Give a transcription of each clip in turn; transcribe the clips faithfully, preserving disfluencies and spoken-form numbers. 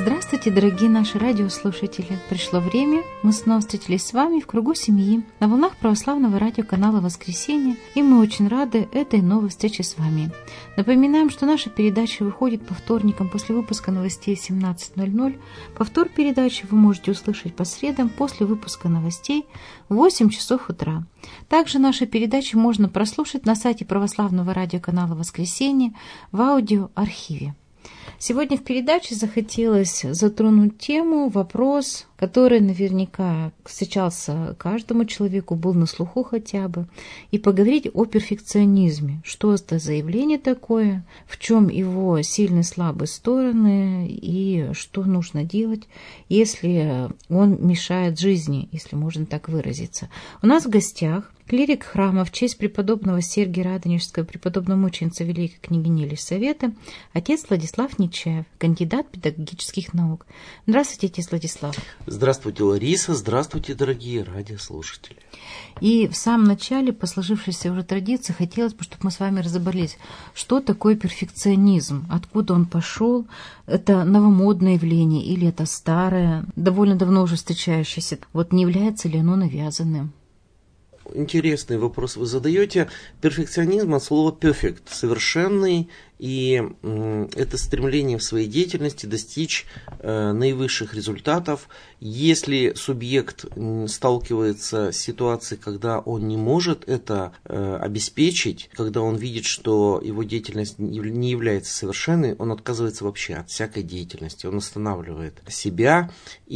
Здравствуйте, дорогие наши радиослушатели! Пришло время, мы снова встретились с вами в кругу семьи на волнах православного радиоканала «Воскресенье», и мы очень рады этой новой встрече с вами. Напоминаем, что наша передача выходит по вторникам после выпуска новостей в семнадцать ноль ноль. Повтор передачи вы можете услышать по средам после выпуска новостей в восемь часов утра. Также наши передачи можно прослушать на сайте православного радиоканала «Воскресенье» в аудиоархиве. Сегодня в передаче захотелось затронуть тему, вопрос, который наверняка встречался каждому человеку, был на слуху хотя бы, и поговорить о перфекционизме. Что это за явление такое, в чем его сильные слабые стороны и что нужно делать, если он мешает жизни, если можно так выразиться. У нас в гостях клирик храма в честь преподобного Сергия Радонежского, преподобномученицы Великой княгини Елисаветы, отец Владислав Нечаев, кандидат педагогических наук. Здравствуйте, отец Владислав. Здравствуйте, Лариса. Здравствуйте, дорогие радиослушатели. И в самом начале, по сложившейся уже традиции, хотелось бы, чтобы мы с вами разобрались, что такое перфекционизм, откуда он пошел, это новомодное явление или это старое, довольно давно уже встречающееся, вот не является ли оно навязанным? Интересный вопрос вы задаете. Перфекционизм от слова perfect, совершенный, и это стремление в своей деятельности достичь э, наивысших результатов. Если субъект сталкивается с ситуацией, когда он не может это э, обеспечить, когда он видит, что его деятельность не является совершенной, он отказывается вообще от всякой деятельности. Он останавливает себя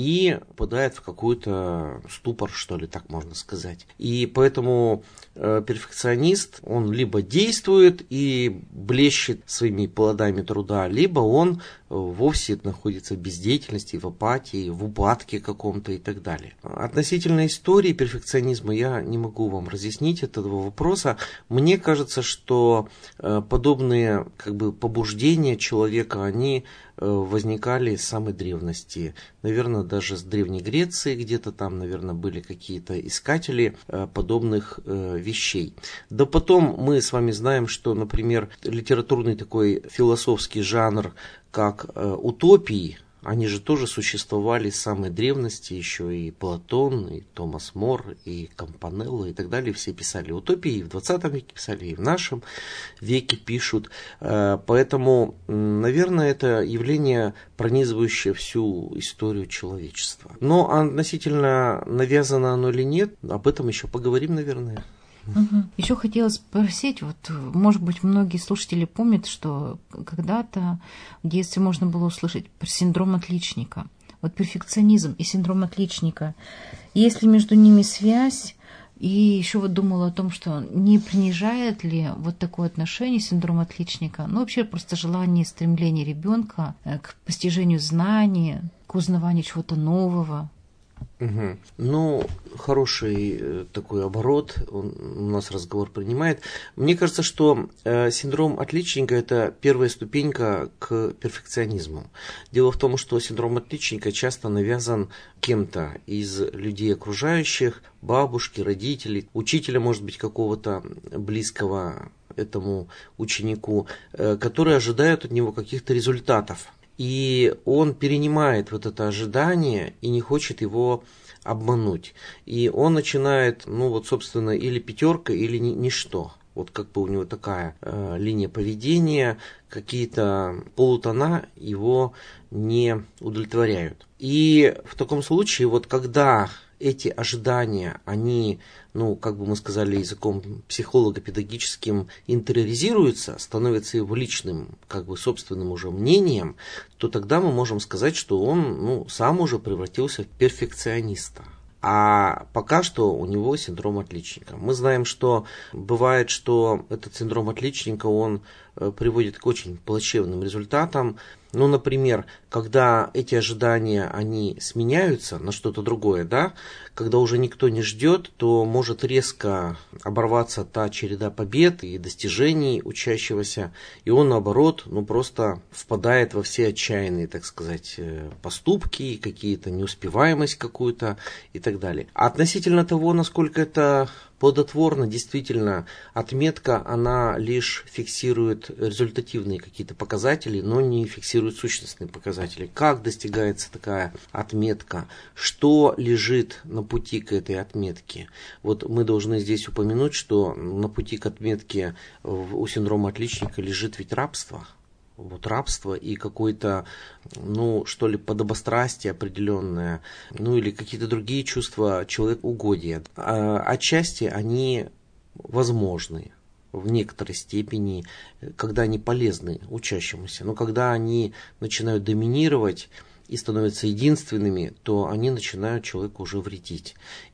и попадает в какой-то ступор, что ли, так можно сказать. И поэтому э, перфекционист, он либо действует и блещет своими плодами труда, либо он вовсе находится в бездеятельности, в апатии, в упадке каком-то и так далее. Относительно истории перфекционизма я не могу вам разъяснить этого вопроса. Мне кажется, что подобные как бы побуждения человека, они возникали с самой древности. Наверное, даже с Древней Греции где-то там, наверное, были какие-то искатели подобных вещей. Да потом мы с вами знаем, что, например, литературный такой философский жанр, как утопии, они же тоже существовали с самой древности, еще и Платон, и Томас Мор, и Кампанелло, и так далее. Все писали утопии, и в двадцатом веке писали, и в нашем веке пишут. Поэтому, наверное, это явление, пронизывающее всю историю человечества. Но относительно навязано оно или нет, об этом еще поговорим, наверное. Угу. Еще хотела спросить, вот, может быть, многие слушатели помнят, что когда-то в детстве можно было услышать про синдром отличника. Вот перфекционизм и синдром отличника. Есть ли между ними связь? И еще вот думала о том, что не принижает ли вот такое отношение синдром отличника, ну вообще просто желание, стремление ребенка к постижению знаний, к узнаванию чего-то нового. Угу. Ну, хороший э, такой оборот он, у нас разговор принимает. Мне кажется, что э, синдром отличника – это первая ступенька к перфекционизму. Дело в том, что синдром отличника часто навязан кем-то из людей окружающих, бабушки, родителей, учителя, может быть, какого-то близкого этому ученику, э, которые ожидают от него каких-то результатов. И он перенимает вот это ожидание и не хочет его обмануть. И он начинает, ну вот, собственно, или пятерка, или ни, ничто. Вот как бы у него такая э, линия поведения, какие-то полутона его не удовлетворяют. И в таком случае, вот когда эти ожидания, они, ну, как бы мы сказали языком психолого-педагогическим, интериоризируются, становятся его личным, как бы собственным уже мнением, то тогда мы можем сказать, что он, ну, сам уже превратился в перфекциониста. А пока что у него синдром отличника. Мы знаем, что бывает, что этот синдром отличника, он приводит к очень плачевным результатам. Ну, например, когда эти ожидания, они сменяются на что-то другое, да, когда уже никто не ждет, то может резко оборваться та череда побед и достижений учащегося, и он, наоборот, ну, просто впадает во все отчаянные, так сказать, поступки, какие-то неуспеваемость какую-то и так далее. А относительно того, насколько это Плодотворно, действительно, отметка, она лишь фиксирует результативные какие-то показатели, но не фиксирует сущностные показатели. Как достигается такая отметка? Что лежит на пути к этой отметке? Вот мы должны здесь упомянуть, что на пути к отметке у синдрома отличника лежит ведь рабство. Вот рабство и какое-то, ну, что ли, подобострастие определенное, ну, или какие-то другие чувства человекоугодия. А, отчасти они возможны в некоторой степени, когда они полезны учащемуся, но когда они начинают доминировать и становятся единственными, то они начинают человеку уже вредить.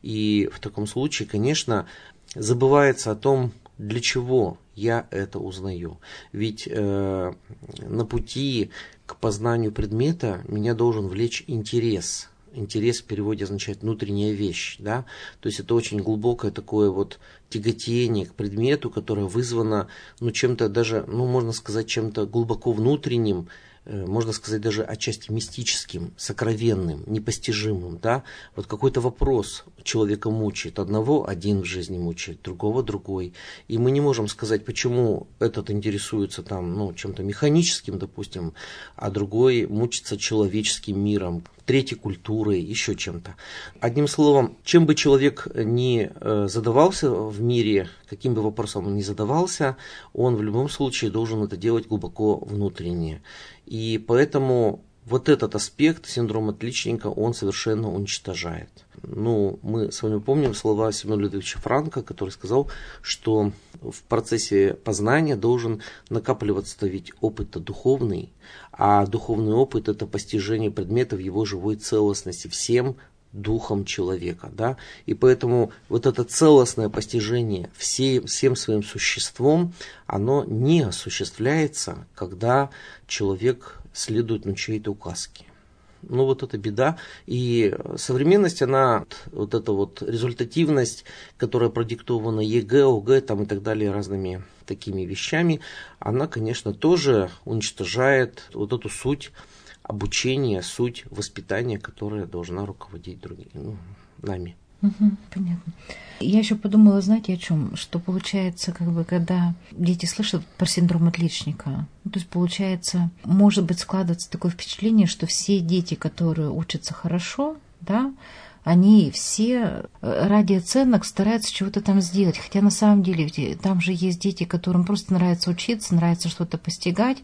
И в таком случае, конечно, забывается о том, для чего я это узнаю. Ведь э, на пути к познанию предмета меня должен влечь интерес. Интерес в переводе означает внутренняя вещь. Да? То есть это очень глубокое такое вот тяготение к предмету, которое вызвано ну, чем-то даже, ну, можно сказать, чем-то глубоко внутренним, можно сказать, даже отчасти мистическим, сокровенным, непостижимым, да, вот какой-то вопрос человека мучает, одного один в жизни мучает, другого другой, и мы не можем сказать, почему этот интересуется там, ну, чем-то механическим, допустим, а другой мучится человеческим миром, третий культурой, еще чем-то. Одним словом, чем бы человек ни задавался в мире, каким бы вопросом он ни задавался, он в любом случае должен это делать глубоко внутренне. И поэтому вот этот аспект синдрома отличника, он совершенно уничтожает. Ну, мы с вами помним слова Семена Людвиговича Франка, который сказал, что в процессе познания должен накапливаться ведь опыт-то духовный, а духовный опыт – это постижение предмета в его живой целостности, всем духом человека, да, и поэтому вот это целостное постижение всей, всем своим существом, оно не осуществляется, когда человек следует ну, чьей-то указке. Ну вот это беда, и современность, она, вот эта вот результативность, которая продиктована ЕГЭ, ОГЭ там и так далее разными такими вещами, она, конечно, тоже уничтожает вот эту суть обучение, суть воспитания, которая должна руководить другими, ну, нами. Угу, понятно. Я еще подумала, знаете, о чем? Что получается, как бы, когда дети слышат про синдром отличника, ну, то есть получается, может быть, складывается такое впечатление, что все дети, которые учатся хорошо, да, они все ради оценок стараются чего-то там сделать. Хотя на самом деле там же есть дети, которым просто нравится учиться, нравится что-то постигать,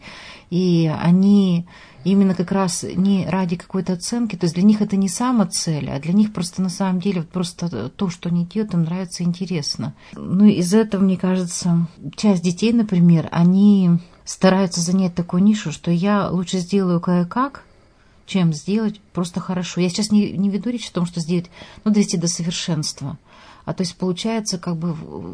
и они именно как раз не ради какой-то оценки, то есть для них это не самоцель, а для них просто на самом деле просто то, что они делают, им нравится, интересно. Ну из этого, мне кажется, часть детей, например, они стараются занять такую нишу, что я лучше сделаю кое-как, чем сделать просто хорошо. Я сейчас не, не веду речь о том, что сделать, ну, довести до совершенства. А то есть получается как бы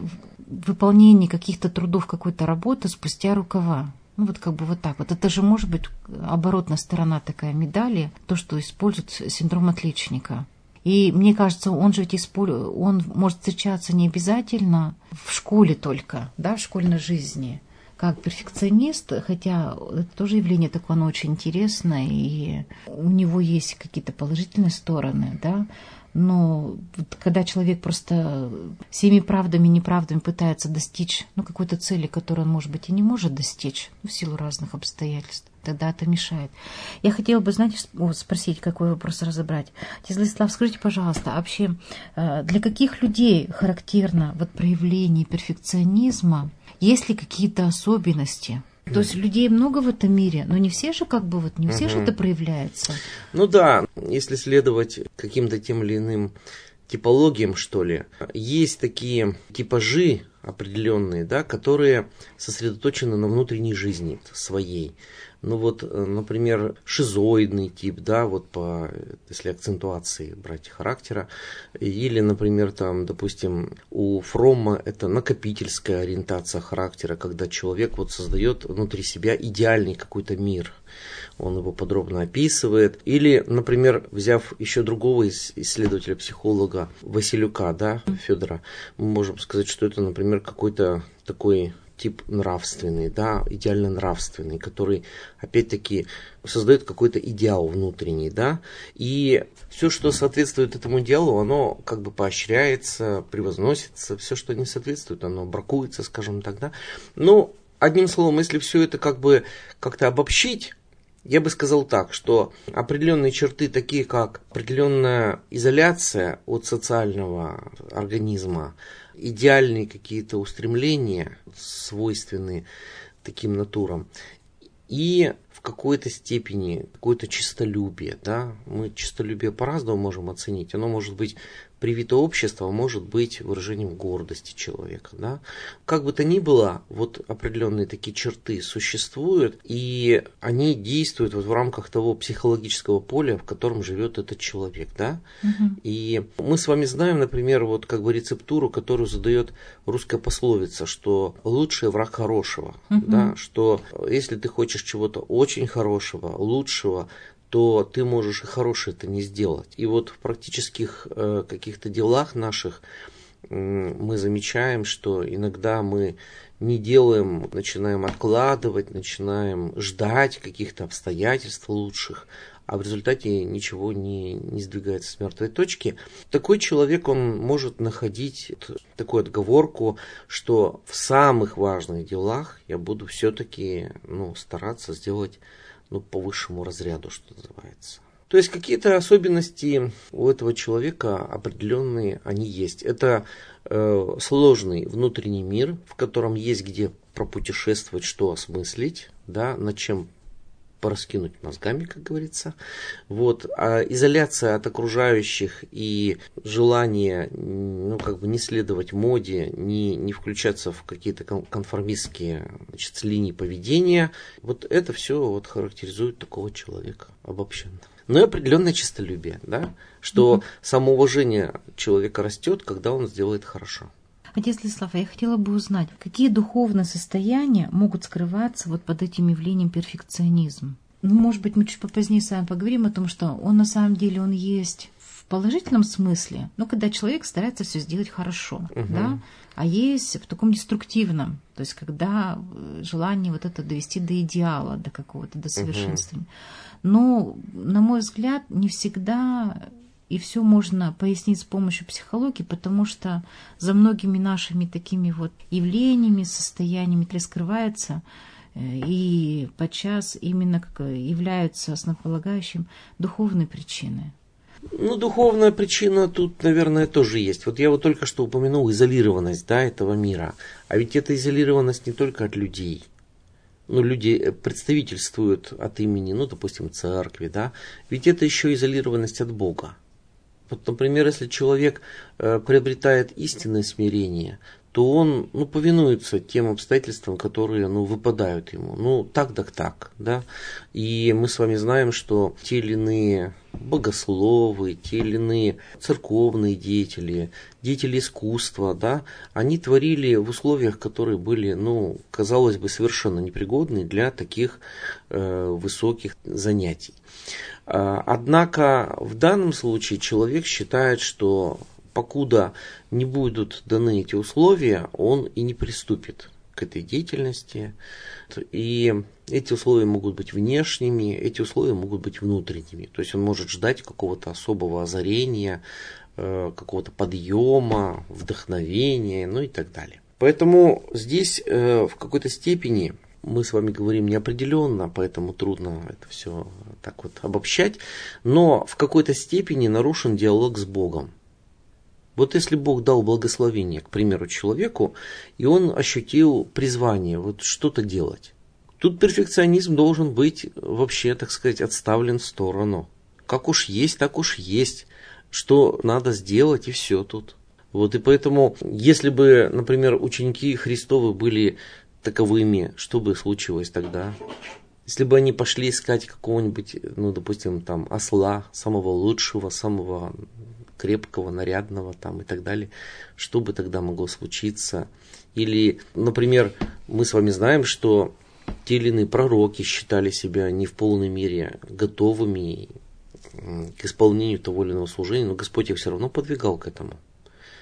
выполнение каких-то трудов, какой-то работы спустя рукава. Ну, вот как бы вот так вот. Это же может быть оборотная сторона такая медали, то, что использует синдром отличника. И мне кажется, он же ведь использует, он может встречаться не обязательно в школе только, да, в школьной жизни, как перфекционист, хотя это тоже явление такое, оно очень интересное, и у него есть какие-то положительные стороны, да, но когда человек просто всеми правдами и неправдами пытается достичь ну, какой-то цели, которую он, может быть, и не может достичь ну, в силу разных обстоятельств, тогда это мешает. Я хотела бы, знаете, спросить, какой вопрос разобрать. Отец Владислав, скажите, пожалуйста, вообще для каких людей характерно вот проявление перфекционизма? Есть ли какие-то особенности? То есть людей много в этом мире, но не все же как бы вот, не все же это проявляется. Ну да, если следовать каким-то тем или иным типологиям, что ли, есть такие типажи определенные, да, которые сосредоточены на внутренней жизни своей. Ну вот, например, шизоидный тип, да, вот по, если акцентуации брать характера, или, например, там, допустим, у Фромма это накопительская ориентация характера, когда человек вот создает внутри себя идеальный какой-то мир. Он его подробно описывает. Или, например, взяв еще другого исследователя-психолога Василюка, да, Федора, мы можем сказать, что это, например, какой-то такой тип нравственный, да, идеально нравственный, который, опять-таки, создает какой-то идеал внутренний, да, и все, что соответствует этому идеалу, оно как бы поощряется, превозносится, все, что не соответствует, оно бракуется, скажем так, да. Ну, одним словом, если все это как бы как-то обобщить, я бы сказал так, что определенные черты, такие как определенная изоляция от социального организма, идеальные какие-то устремления, свойственные таким натурам, и в какой-то степени какое-то честолюбие. Да? Мы честолюбие по-разному можем оценить. Оно может быть привито обществом, может быть выражением гордости человека. Да? Как бы то ни было, вот определенные такие черты существуют, и они действуют вот в рамках того психологического поля, в котором живет этот человек. Да? Угу. И мы с вами знаем, например, вот как бы рецептуру, которую задает русская пословица, что лучший враг хорошего. Угу. Да? Что если ты хочешь чего-то очень хорошего, лучшего, то ты можешь и хорошее это не сделать. И вот в практических э, каких-то делах наших э, мы замечаем, что иногда мы не делаем, начинаем откладывать, начинаем ждать каких-то обстоятельств лучших, а в результате ничего не, не сдвигается с мертвой точки. Такой человек, он может находить такую отговорку, что в самых важных делах я буду все-таки ну, стараться сделать ну, по высшему разряду, что называется. То есть какие-то особенности у этого человека определенные, они есть. Это э, сложный внутренний мир, в котором есть где пропутешествовать, что осмыслить, да, над чем пораскинуть мозгами, как говорится. Вот. А изоляция от окружающих и желание ну, как бы не следовать моде, не, не включаться в какие-то конформистские значит, линии поведения, вот это все вот характеризует такого человека обобщенно. Ну и определенное честолюбие, да? Что mm-hmm. самоуважение человека растет, когда он сделает хорошо. Отец Владислав, я хотела бы узнать, какие духовные состояния могут скрываться вот под этим явлением перфекционизм? Ну, может быть, мы чуть попозднее с вами поговорим о том, что он на самом деле он есть в положительном смысле, но когда человек старается все сделать хорошо, угу. да, а есть в таком деструктивном, то есть когда желание вот это довести до идеала, до какого-то, до совершенствования. Угу. Но, на мой взгляд, не всегда... И все можно пояснить с помощью психологии, потому что за многими нашими такими вот явлениями, состояниями раскрывается и подчас именно как являются основополагающим духовные причины. Ну, духовная причина тут, наверное, тоже есть. Вот я вот только что упомянул изолированность, да, этого мира. А ведь эта изолированность не только от людей. Ну, люди представительствуют от имени, ну, допустим, церкви, да. Ведь это еще изолированность от Бога. Вот, например, если человек э, приобретает истинное смирение, то он ну, повинуется тем обстоятельствам, которые ну, выпадают ему. Ну, так так так, да. И мы с вами знаем, что те или иные богословы, те или иные церковные деятели, деятели искусства, да, они творили в условиях, которые были, ну, казалось бы, совершенно непригодны для таких э, высоких занятий. Однако в данном случае человек считает, что покуда не будут даны эти условия, он и не приступит к этой деятельности. И эти условия могут быть внешними, эти условия могут быть внутренними. То есть он может ждать какого-то особого озарения, какого-то подъема, вдохновения, ну и так далее. Поэтому здесь в какой-то степени мы с вами говорим неопределенно, поэтому трудно это все так вот обобщать, но в какой-то степени нарушен диалог с Богом. Вот если Бог дал благословение, к примеру, человеку, и он ощутил призвание вот что-то делать, тут перфекционизм должен быть вообще, так сказать, отставлен в сторону. Как уж есть, так уж есть, что надо сделать, и все тут. Вот и поэтому, если бы, например, ученики Христовы были таковыми, что бы случилось тогда? Если бы они пошли искать какого-нибудь, ну, допустим, там, осла, самого лучшего, самого крепкого, нарядного, там, и так далее, что бы тогда могло случиться? Или, например, мы с вами знаем, что те или иные пророки считали себя не в полной мере готовыми к исполнению того или иного служения, но Господь их все равно подвигал к этому.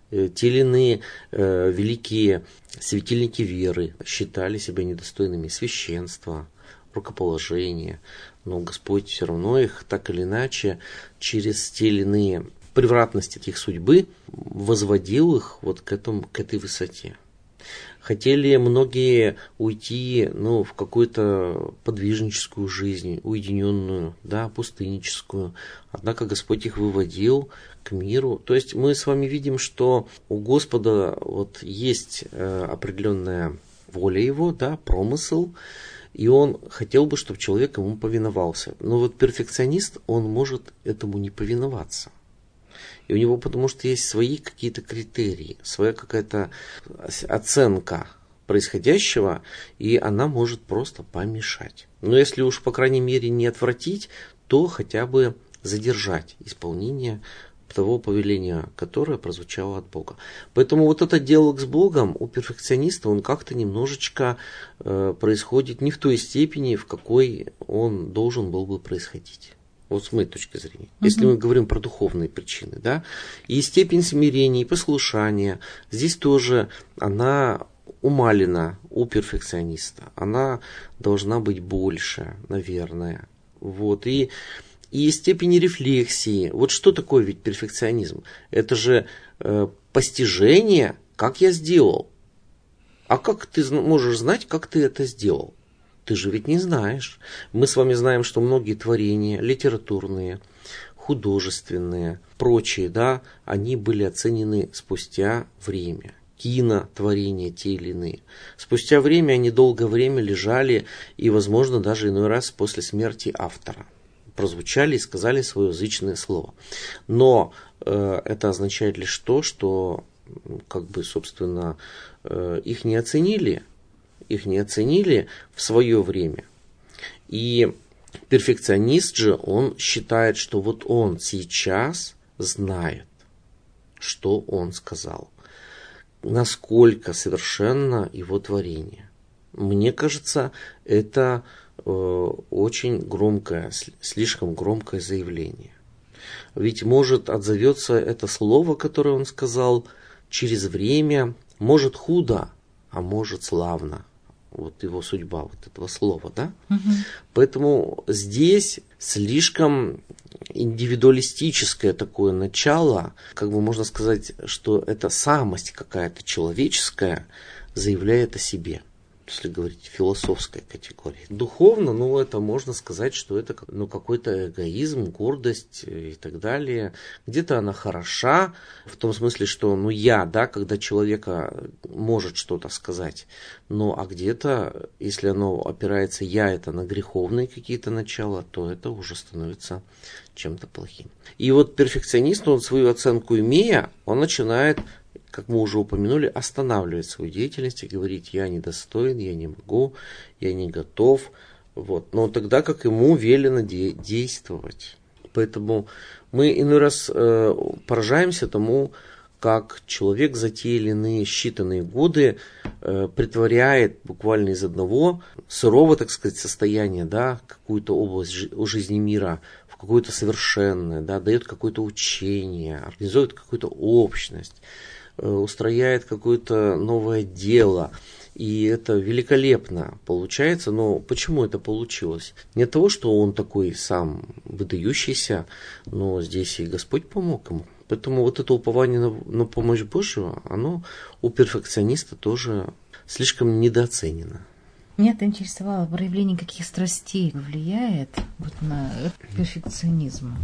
Те или иные э, великие светильники веры считали себя недостойными священства, рукоположения, но Господь все равно их так или иначе через те или иные превратности их судьбы возводил их вот к, этому, к этой высоте. Хотели многие уйти ну, в какую-то подвижническую жизнь, уединенную, да, пустынническую. Однако Господь их выводил к миру. То есть мы с вами видим, что у Господа вот есть э, определенная воля Его, да, промысел, и Он хотел бы, чтобы человек ему повиновался. Но вот перфекционист, он может этому не повиноваться. И у него потому что есть свои какие-то критерии, своя какая-то оценка происходящего, и она может просто помешать. Но если уж, по крайней мере, не отвратить, то хотя бы задержать исполнение того повеления, которое прозвучало от Бога. Поэтому вот этот диалог с Богом у перфекциониста, он как-то немножечко э, происходит не в той степени, в какой он должен был бы происходить. Вот с моей точки зрения. Uh-huh. Если мы говорим про духовные причины, да, и степень смирения, и послушания, здесь тоже она умалена у перфекциониста. Она должна быть больше, наверное. Вот. И, и степень рефлексии. Вот что такое ведь перфекционизм? Это же э, постижение, как я сделал. А как ты можешь знать, как ты это сделал? Ты же ведь не знаешь. Мы с вами знаем, что многие творения, литературные, художественные, прочие, да, они были оценены спустя время. Кинотворения те или иные. Спустя время они долгое время лежали, и, возможно, даже иной раз после смерти автора прозвучали и сказали свое язычное слово. Но э, это означает лишь то, что, как бы, собственно, э, их не оценили, их не оценили в свое время. И перфекционист же, он считает, что вот он сейчас знает, что он сказал, насколько совершенно его творение. Мне кажется, это э, очень громкое, слишком громкое заявление. Ведь может отзовется это слово, которое он сказал, через время, может худо, а может славно. Вот его судьба, вот этого слова, да? Угу. Поэтому здесь слишком индивидуалистическое такое начало, как бы можно сказать, что это самость какая-то человеческая заявляет о себе, если говорить в философской категории. Духовно, ну, это можно сказать, что это ну, какой-то эгоизм, гордость и так далее. Где-то она хороша, в том смысле, что, ну, я, да, когда человека может что-то сказать, ну, а где-то, если оно опирается, я, это на греховные какие-то начала, то это уже становится чем-то плохим. И вот перфекционист, он свою оценку имея, он начинает, как мы уже упомянули, останавливать свою деятельность и говорить, я недостоин, я не могу, я не готов. Вот. Но тогда как ему велено де- действовать. Поэтому мы иной раз э, поражаемся тому, как человек за те или иные считанные годы э, притворяет буквально из одного сырого, так сказать, состояния, да, какую-то область жи- жизни мира в какое-то совершенное, да, дает какое-то учение, организует какую-то общность, устрояет какое-то новое дело, и это великолепно получается. Но почему это получилось? Не от того, что он такой сам выдающийся, но здесь и Господь помог ему. Поэтому вот это упование на, на помощь Божию, оно у перфекциониста тоже слишком недооценено. Меня это интересовало, проявление каких страстей влияет вот на перфекционизм.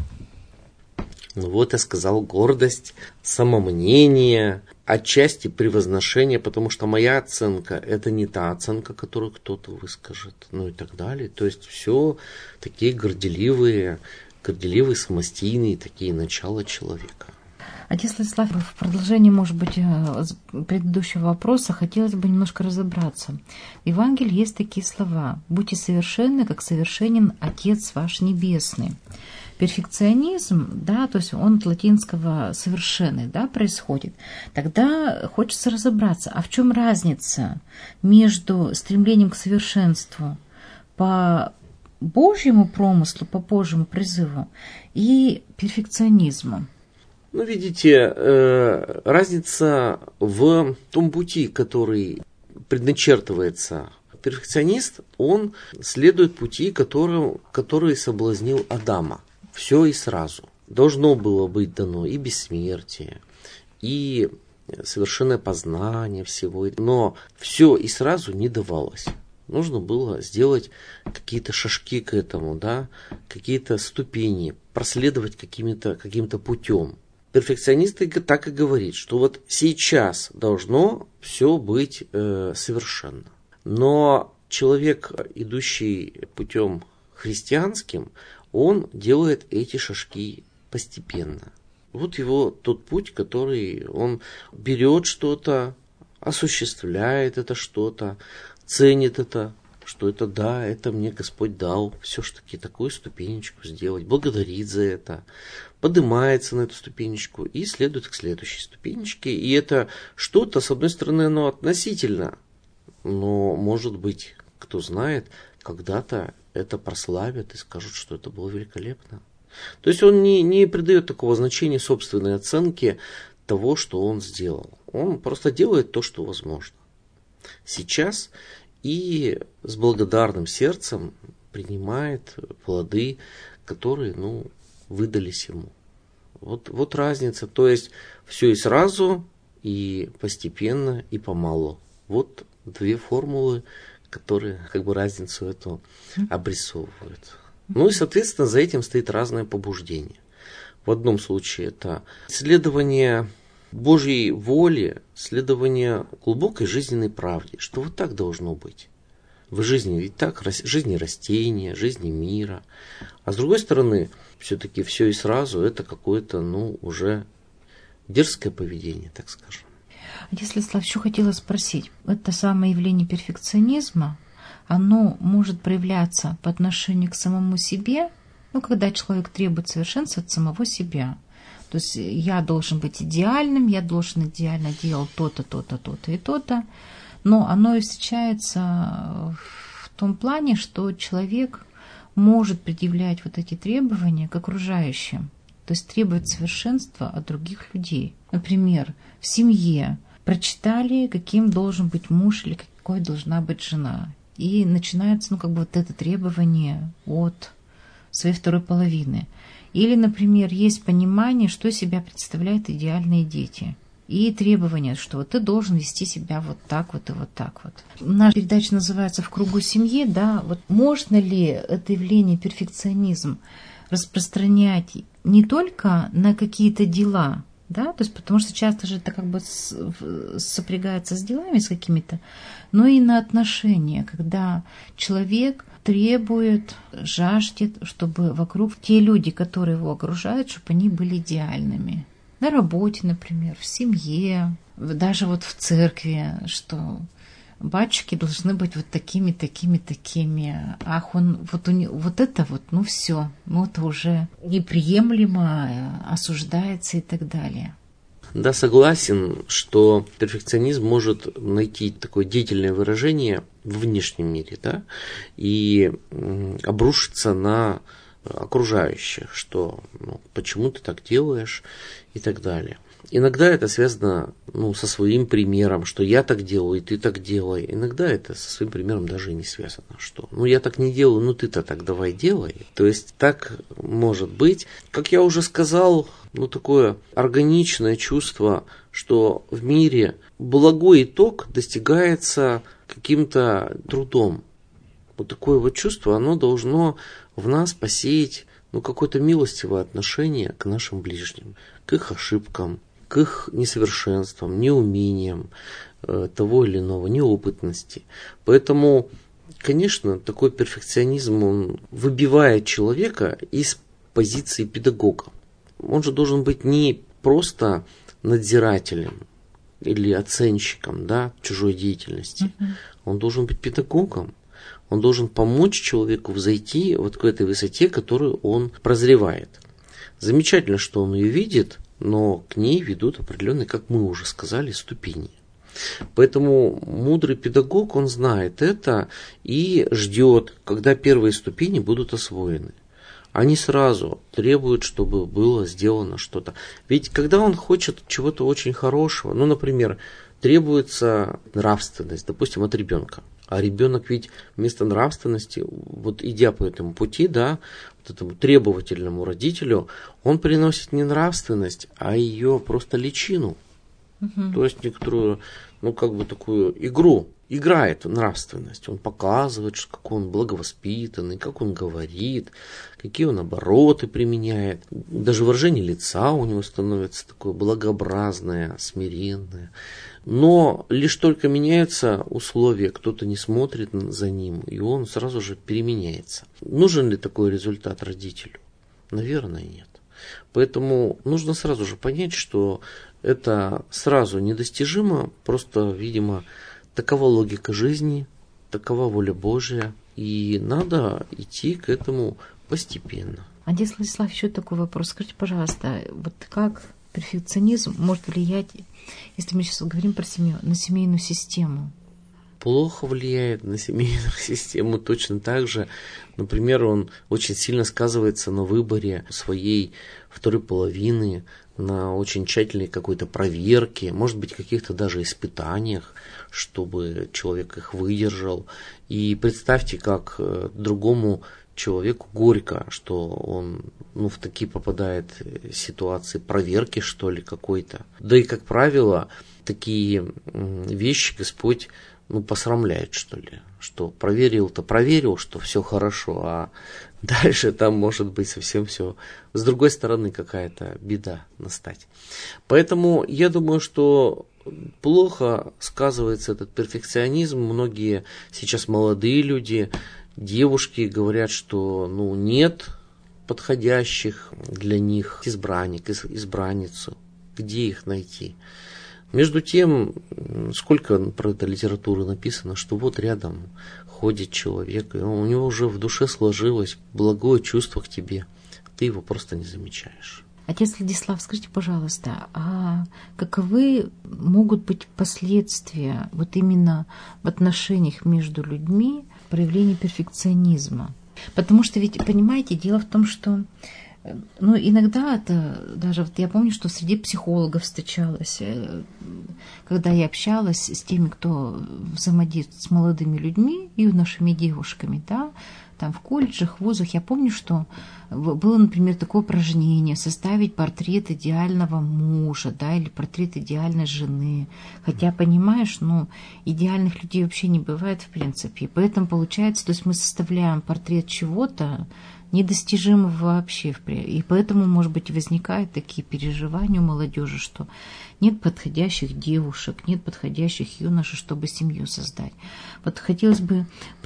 Ну вот я сказал, гордость, самомнение, отчасти превозношение, потому что моя оценка – это не та оценка, которую кто-то выскажет, ну и так далее. То есть все такие горделивые, горделивые, самостийные такие начала человека. Отец Владислав, в продолжении, может быть, предыдущего вопроса хотелось бы немножко разобраться. В Евангелии есть такие слова: «Будьте совершенны, как совершенен Отец ваш Небесный». Перфекционизм, да, то есть он от латинского «совершенный», да, происходит. Тогда хочется разобраться, а в чем разница между стремлением к совершенству по Божьему промыслу, по Божьему призыву и перфекционизмом? Ну, видите, э, разница в том пути, который предначертывается. Перфекционист, он следует пути, который, который соблазнил Адама. Все и сразу. Должно было быть дано и бессмертие, и совершенное познание всего. Но все и сразу не давалось. Нужно было сделать какие-то шажки к этому, да, какие-то ступени, проследовать каким-то, каким-то путем. Перфекционист так и говорит, что вот сейчас должно все быть э, совершенно. Но человек, идущий путем христианским, он делает эти шажки постепенно. Вот его тот путь, который он берет что-то, осуществляет это что-то, ценит это, что это да, это мне Господь дал, все-таки такую ступенечку сделать, благодарит за это, поднимается на эту ступенечку и следует к следующей ступенечке. И это что-то, с одной стороны, оно относительно, но, может быть, кто знает, когда-то это прославят и скажут, что это было великолепно. То есть он не, не придает такого значения собственной оценке того, что он сделал. Он просто делает то, что возможно сейчас, и с благодарным сердцем принимает плоды, которые, ну, выдались ему. Вот, вот разница. То есть все и сразу, и постепенно, и помалу. Вот две формулы, которые как бы разницу эту обрисовывают. Ну и, соответственно, за этим стоит разное побуждение. В одном случае это следование Божьей воле, следование глубокой жизненной правде, что вот так должно быть. В жизни ведь так, жизни растения, жизни мира. А с другой стороны, все-таки все и сразу это какое-то, ну, уже дерзкое поведение, так скажем. Адислав, еще хотела спросить, это самое явление перфекционизма, оно может проявляться по отношению к самому себе, ну, когда человек требует совершенства от самого себя. То есть я должен быть идеальным, я должен идеально делать то-то, то-то, то-то и то-то. Но оно встречается в том плане, что человек может предъявлять вот эти требования к окружающим. То есть требовать совершенства от других людей. Например, в семье прочитали, каким должен быть муж или какой должна быть жена. И начинается, ну, как бы вот это требование от своей второй половины. Или, например, есть понимание, что из себя представляют идеальные дети. И требование, что вот ты должен вести себя вот так вот и вот так вот. Наша передача называется «В кругу семьи». Да? Вот можно ли это явление перфекционизм распространять не только на какие-то дела, да, то есть потому что часто же это как бы сопрягается с делами с какими-то, но и на отношения, когда человек требует, жаждет, чтобы вокруг те люди, которые его окружают, чтобы они были идеальными. На работе, например, в семье, даже вот в церкви, что батюшки должны быть вот такими, такими, такими. Ах, он вот, у него, вот это вот, ну все, ну это уже неприемлемо, осуждается и так далее. Да, согласен, что перфекционизм может найти такое деятельное выражение в внешнем мире, да, и обрушиться на окружающих, что ну, почему ты так делаешь и так далее. Иногда это связано ну, со своим примером, что я так делаю, и ты так делай. Иногда это со своим примером даже и не связано. Что, ну я так не делаю, ну ты-то так давай делай. То есть так может быть. Как я уже сказал, ну такое органичное чувство, что в мире благой итог достигается каким-то трудом. Вот такое вот чувство, оно должно в нас посеять ну, какое-то милостивое отношение к нашим ближним, к их ошибкам, к их несовершенствам, неумениям э, того или иного, неопытности. Поэтому, конечно, такой перфекционизм, он выбивает человека из позиции педагога. Он же должен быть не просто надзирателем или оценщиком, да, чужой деятельности. Mm-hmm. Он должен быть педагогом. Он должен помочь человеку взойти вот к этой высоте, которую он прозревает. Замечательно, что он ее видит, но к ней ведут определенные, как мы уже сказали, ступени. Поэтому мудрый педагог, он знает это и ждет, когда первые ступени будут освоены. они сразу требуют, чтобы было сделано что-то. Ведь когда он хочет чего-то очень хорошего, ну, например, требуется нравственность, допустим, от ребенка. А ребенок ведь вместо нравственности, вот идя по этому пути, да, вот этому требовательному родителю, он приносит не нравственность, а ее просто личину. Угу. То есть некоторую, ну, как бы такую игру. Играет в нравственность. Он показывает, как он благовоспитанный, как он говорит, какие он обороты применяет. Даже выражение лица у него становится такое благообразное, смиренное. Но лишь только меняются условия, кто-то не смотрит за ним, и он сразу же переменяется. Нужен ли такой результат родителю? Наверное, нет. Поэтому нужно сразу же понять, что это сразу недостижимо, просто, видимо, такова логика жизни, такова воля Божья, и надо идти к этому постепенно. Отец Владислав, еще такой вопрос. Скажите, пожалуйста, вот как перфекционизм может влиять, если мы сейчас говорим про семью, на семейную систему? Плохо влияет на семейную систему точно так же. Например, он очень сильно сказывается на выборе своей второй половины, на очень тщательной какой-то проверке, может быть, каких-то даже испытаниях, чтобы человек их выдержал. И представьте, как другому человеку горько, что он ну, в такие попадает ситуации проверки, что ли, какой-то. Да и, как правило, такие вещи Господь ну, посрамляет, что ли. Что проверил-то проверил, что все хорошо, а дальше там может быть совсем все с другой стороны какая-то беда настать. Поэтому я думаю, что плохо сказывается этот перфекционизм. Многие сейчас молодые люди, девушки говорят, что ну, нет подходящих для них избранник, избранницу. Где их найти? Между тем, сколько про это литературы написано, что вот рядом ходит человек, и у него уже в душе сложилось благое чувство к тебе. Ты его просто не замечаешь. Отец Владислав, скажите, пожалуйста, а каковы могут быть последствия вот именно в отношениях между людьми проявления перфекционизма? Потому что ведь, понимаете, дело в том, что ну, иногда это, даже вот я помню, что среди психологов встречалось, когда я общалась с теми, кто взаимодействует с молодыми людьми, юношами, девушками, да, там в колледжах, вузах, я помню, что было, например, такое упражнение составить портрет идеального мужа, да, или портрет идеальной жены. Хотя, понимаешь, ну, идеальных людей вообще не бывает в принципе. Поэтому получается, то есть мы составляем портрет чего-то, недостижимого вообще. И поэтому, может быть, возникают такие переживания у молодежи, что нет подходящих девушек, нет подходящих юношей, чтобы семью создать. Вот хотелось бы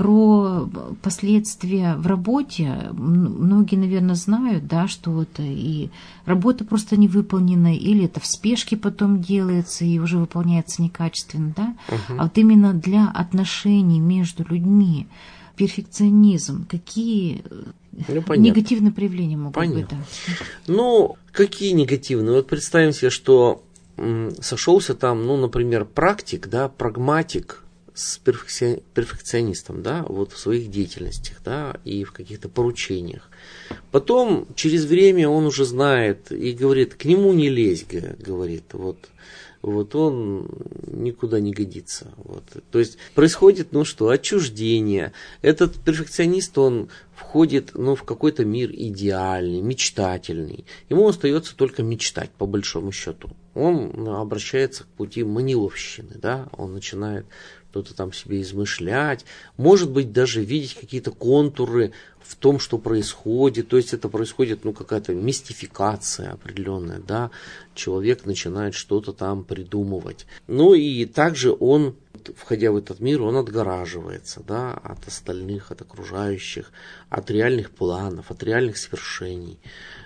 про последствия в работе. Многие, наверное, знают, да, что это и работа просто не выполнена, или это в спешке потом делается и уже выполняется некачественно, да. Угу. А вот именно для отношений между людьми перфекционизм, какие ну, негативные проявления могут понятно. Быть? Да? Ну, какие негативные? Вот представим себе, что м, сошелся там, ну, например, практик, да, прагматик с перфекци... перфекционистом, да, вот в своих деятельностях, да, и в каких-то поручениях. Потом, через время он уже знает и говорит, к нему не лезь, говорит, вот. Вот он никуда не годится. Вот. То есть происходит, ну что, отчуждение. Этот перфекционист, он входит ну, в какой-то мир идеальный, мечтательный. Ему остается только мечтать, по большому счету. Он обращается к пути маниловщины, да? Он начинает что-то там себе измышлять, может быть, даже видеть какие-то контуры в том, что происходит. То есть это происходит, ну, какая-то мистификация определенная, да, человек начинает что-то там придумывать. Ну и также он, входя в этот мир, он отгораживается, да, от остальных, от окружающих, от реальных планов, от реальных свершений.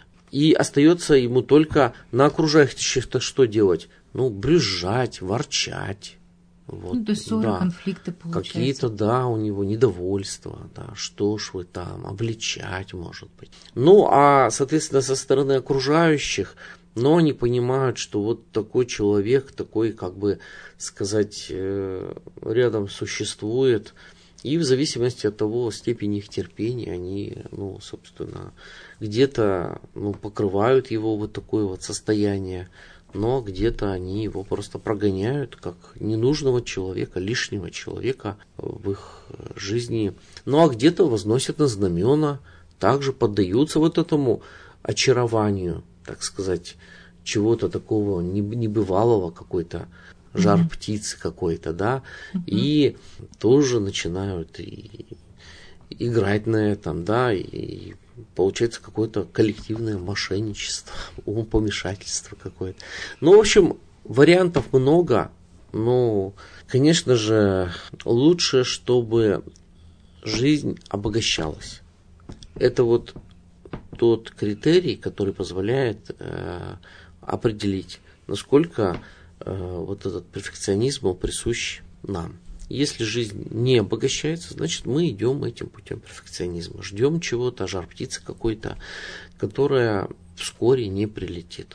И остается ему только на окружающих-то что делать? Ну, брюзжать, ворчать. Вот, ну, то есть ссоры, да. Конфликты получаются. Какие-то, да, у него недовольства, да, что ж вы там, обличать, может быть. Ну, а, соответственно, со стороны окружающих, но они понимают, что вот такой человек, такой, как бы сказать, рядом существует, И в зависимости от того степени их терпения, они, ну, собственно, где-то, ну, покрывают его вот такое вот состояние, но где-то они его просто прогоняют как ненужного человека, лишнего человека в их жизни. Ну, а где-то возносят на знамена, также поддаются вот этому очарованию, так сказать, чего-то такого небывалого, какой-то жар mm-hmm. птицы какой-то, да, mm-hmm. и тоже начинают и, играть на этом, да, и получается какое-то коллективное мошенничество, умопомешательство какое-то. Ну, в общем, вариантов много, но, конечно же, лучше, чтобы жизнь обогащалась. Это вот тот критерий, который позволяет э, определить, насколько э, вот этот перфекционизм присущ нам. Если жизнь не обогащается, значит, мы идем этим путем перфекционизма. Ждем чего-то, жар птицы какой-то, которая вскоре не прилетит.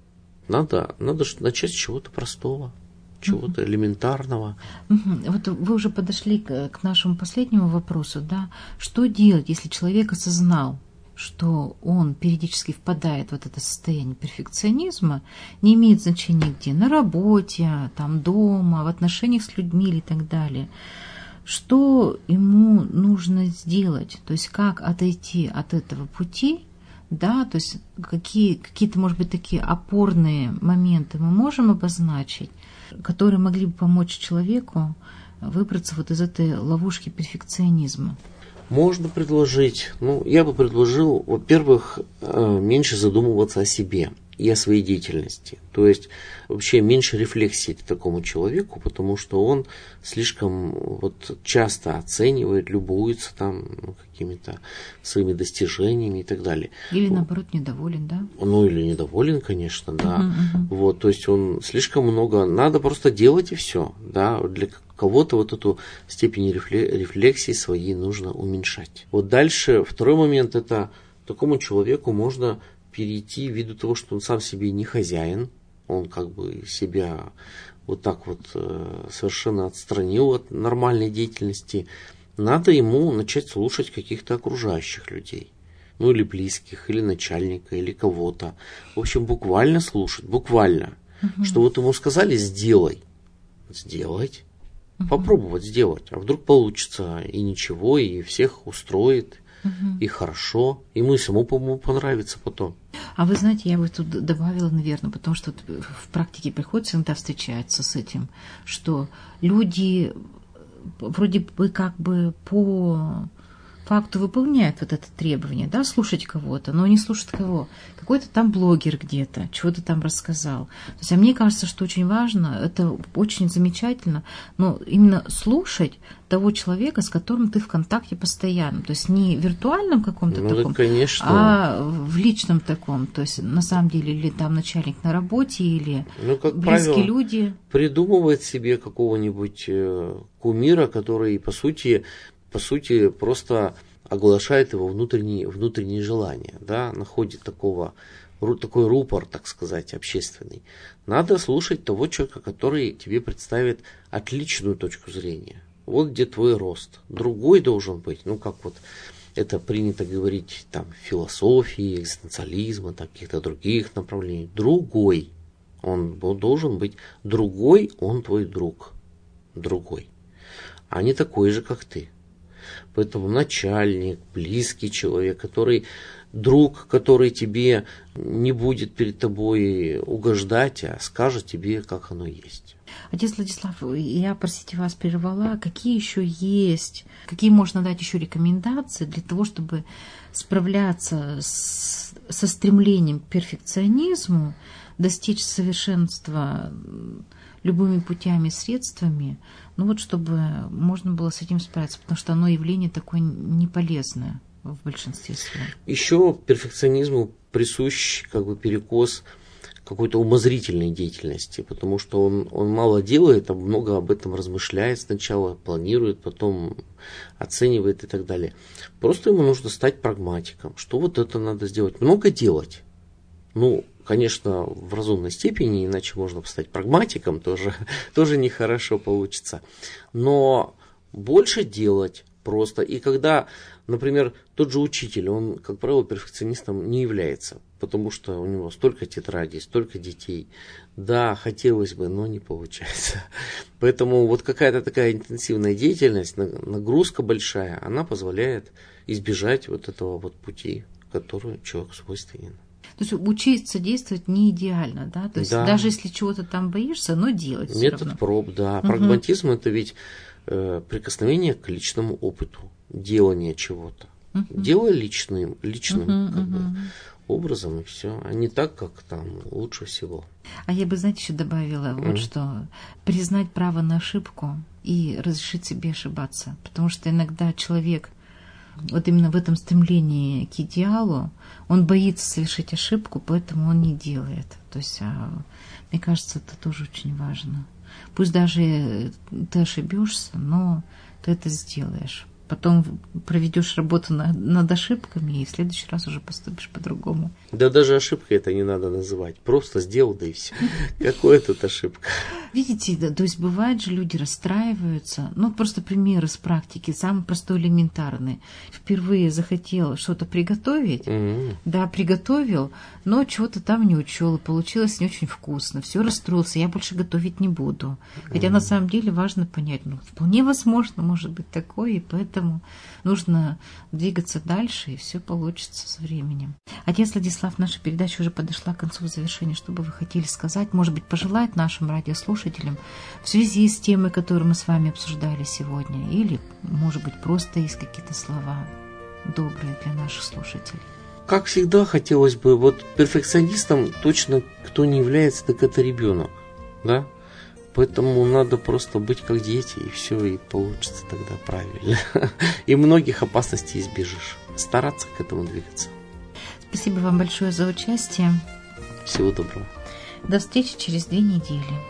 Надо, надо начать с чего-то простого, чего-то элементарного. Вот вы уже подошли к нашему последнему вопросу, да? Что делать, если человек осознал, что он периодически впадает в вот это состояние перфекционизма, не имеет значения где, на работе, там, дома, в отношениях с людьми или так далее. Что ему нужно сделать? То есть как отойти от этого пути, да, то есть какие, какие-то, может быть, такие опорные моменты мы можем обозначить, которые могли бы помочь человеку выбраться вот из этой ловушки перфекционизма? Можно предложить, ну, я бы предложил, во-первых, меньше задумываться о себе и о своей деятельности. То есть вообще меньше рефлексии к такому человеку, потому что он слишком вот часто оценивает, любуется там ну, какими-то своими достижениями и так далее. Или наоборот недоволен, да? Ну или недоволен, конечно, да. Uh-huh, uh-huh. Вот, то есть он слишком много, надо просто делать и все, да, для кого-то вот эту степень рефлексии своей нужно уменьшать. Вот дальше, второй момент, это такому человеку можно перейти ввиду того, что он сам себе не хозяин, он как бы себя вот так вот э, совершенно отстранил от нормальной деятельности, надо ему начать слушать каких-то окружающих людей. Ну или близких, или начальника, или кого-то. В общем, буквально слушать, буквально. Угу. Что вот ему сказали, сделай. Сделать. Угу. Попробовать сделать. А вдруг получится и ничего, и всех устроит, угу. и хорошо. Ему и самому, по-моему, понравится потом. А вы знаете, я бы тут добавила, наверное, потому что в практике приходится иногда встречаться с этим, что люди вроде бы как бы по факту выполняют вот это требование, да, слушать кого-то, но не слушать кого. Какой-то там блогер где-то, чего-то там рассказал. То есть, а мне кажется, что очень важно, это очень замечательно, но именно слушать того человека, с которым ты в контакте постоянно. То есть не в виртуальном каком-то ну, таком, конечно. а в личном таком. То есть на самом деле или там начальник на работе, или ну, как близкие правило, люди. Придумывает себе какого-нибудь кумира, который, по сути, по сути, просто оглашает его внутренние, внутренние желания, да, находит такого, такой рупор, так сказать, общественный. Надо слушать того человека, который тебе представит отличную точку зрения. Вот где твой рост. Другой должен быть, ну, как вот это принято говорить там в философии, экзистенциализма, там, каких-то других направлений. Другой. Он должен быть другой, он твой друг. Другой. А не такой же, как ты. Поэтому начальник, близкий человек, который друг, который тебе не будет перед тобой угождать, а скажет тебе, как оно есть. Отец Владислав, я, простите, вас прервала. Какие еще есть, какие можно дать еще рекомендации для того, чтобы справляться с, со стремлением к перфекционизму, достичь совершенства любыми путями и средствами, ну вот чтобы можно было с этим справиться, потому что оно явление такое неполезное в большинстве своем. Еще перфекционизму присущ как бы перекос какой-то умозрительной деятельности, потому что он, он мало делает, а много об этом размышляет сначала, планирует, потом оценивает и так далее. Просто ему нужно стать прагматиком, что вот это надо сделать. Много делать. Ну, конечно, в разумной степени, иначе можно стать прагматиком, тоже, тоже нехорошо получится. Но больше делать просто. И когда, например, тот же учитель, он, как правило, перфекционистом не является, потому что у него столько тетрадей, столько детей. Да, хотелось бы, но не получается. Поэтому вот какая-то такая интенсивная деятельность, нагрузка большая, она позволяет избежать вот этого вот пути, который человеку свойственен. То есть учиться действовать не идеально, да? То есть да. даже если чего-то там боишься, но делать. Метод проб, да. Угу. Прагматизм – это ведь э, прикосновение к личному опыту, делание чего-то. Угу. Делай личным, личным угу, как угу. бы, образом, и все, а не так, как там лучше всего. А я бы, знаете, еще добавила вот mm. что признать право на ошибку и разрешить себе ошибаться. Потому что иногда человек вот именно в этом стремлении к идеалу, он боится совершить ошибку, поэтому он не делает. То есть, а, мне кажется, это тоже очень важно. Пусть даже ты ошибешься, но ты это сделаешь. Потом проведешь работу над, над ошибками, и в следующий раз уже поступишь по-другому. Да даже ошибкой это не надо называть. Просто сделал, да и все. Какая тут ошибка? Видите, да, то есть бывает же, люди расстраиваются. Ну, просто пример из практики, самый простой, элементарный. Впервые захотел что-то приготовить, mm-hmm. да, приготовил, но чего-то там не учел, и получилось не очень вкусно. Все расстроился, я больше готовить не буду. Хотя mm-hmm. на самом деле важно понять, ну, вполне возможно, может быть такое, и поэтому нужно двигаться дальше, и все получится со временем. Отец Владислав, наша передача уже подошла к концу завершения. Что бы вы хотели сказать, может быть, пожелать нашим радиослушателям в связи с темой, которую мы с вами обсуждали сегодня? Или, может быть, просто есть какие-то слова добрые для наших слушателей? Как всегда, хотелось бы, вот перфекционистом точно кто не является, так это ребенок, да? Поэтому надо просто быть как дети, и все, и получится тогда правильно. И многих опасностей избежишь. Стараться к этому двигаться. Спасибо вам большое за участие. Всего доброго. До встречи через две недели.